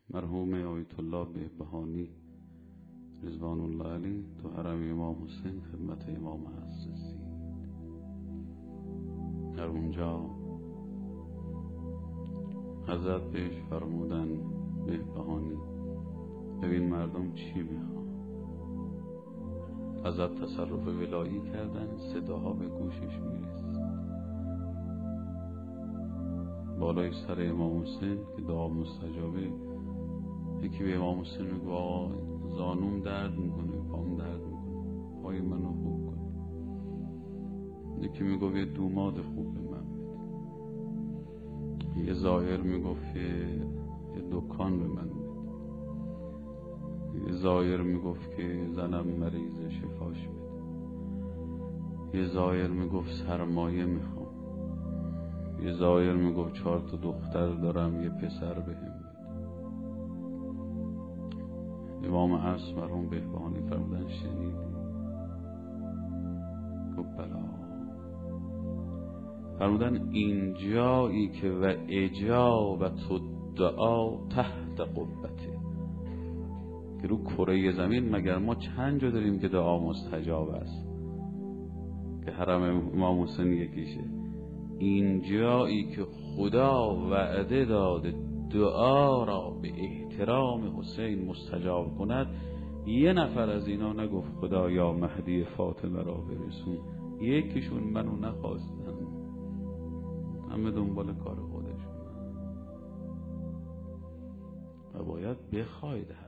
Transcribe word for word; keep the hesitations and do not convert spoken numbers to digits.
مرحوم آیت الله بهبهانی رضوان الله علیه تو حرم امام حسین خدمت امام حسن رسید. در اونجا حضرت بهش فرمودن بهبهانی ببین مردم چی میخوان. حضرت تصرف ولایی کردن، صداها به گوشش میرسید. بالای سر امام حسین که دعا مستجابه، یکی به امام حسین میگه آقا زانوم درد میکنه، پام درد میکنه، پای منو خوب کن. یکی میگه یه دوماد خوب به من بده. یه زائر میگفت یه دکان به من بده. یه زائر میگفت که زنم مریض شفاش بده. یه زائر میگفت سرمایه میخوام. یه زائر میگفت چهار تا دختر دارم، یه پسر بهم بده. امام عصر مرحوم بهبهانی فرمودن شنیدی؟ گفت بلا. فرمودن این جایی که و اجابت الدعا تحت قبته، که رو کره زمین مگر ما چند جا داریم که دعا مستجاب است؟ که حرم امام حسین یکیشه. این جایی که خدا وعده داده دعا را به احترام حسین مستجاب کند، یه نفر از اینا نگفت خدا یا مهدی فاطمه را برسون. یکیشون منو نخواستن، همه دنبال کار خودشون و باید بخواید.